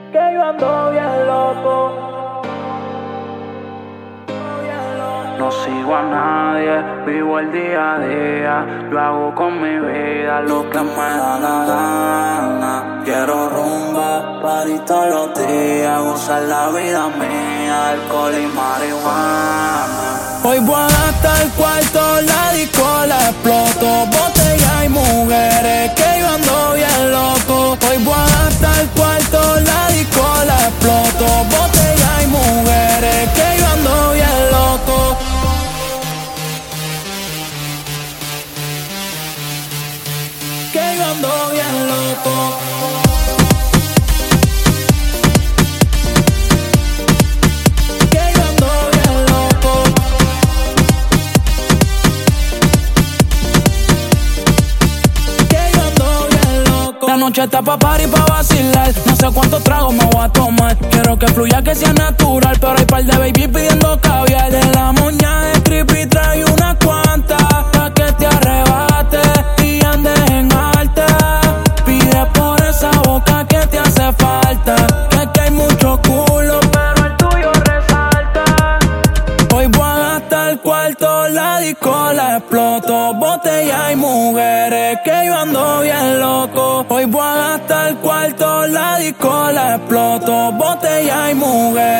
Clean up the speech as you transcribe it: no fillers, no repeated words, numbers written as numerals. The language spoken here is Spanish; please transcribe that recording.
que yo ando bien loco. No sigo a nadie, vivo el día a día. Yo hago con mi vida lo que me da la gana. Quiero rumba, party todos los días. Gozar la vida mía, alcohol y marihuana. Hoy voy a gastar el cuarto, la disco la exploto. Botella y mujeres, que yo ando bien loco. Hoy voy a gastar el cuarto, la disco la exploto. Botella y mujeres, que yo ando bien loco. Que yo ando bien loco. La noche está pa' party, pa' vacilar. No sé cuántos tragos me voy a tomar. Quiero que fluya, que sea natural. Pero hay par de baby pidiendo caviar. De la moña de creepy trae unas cuantas pa' que te arrebate y andes en alta. Pide por esa boca que te hace falta. Que aquí hay mucho culo, pero el tuyo resalta. Hoy voy a gastar el cuarto, la disco la exploto. Botella y mujeres, que yo ando bien loco. Hoy voy a gastar el cuarto, la disco la exploto. Botella y mujeres.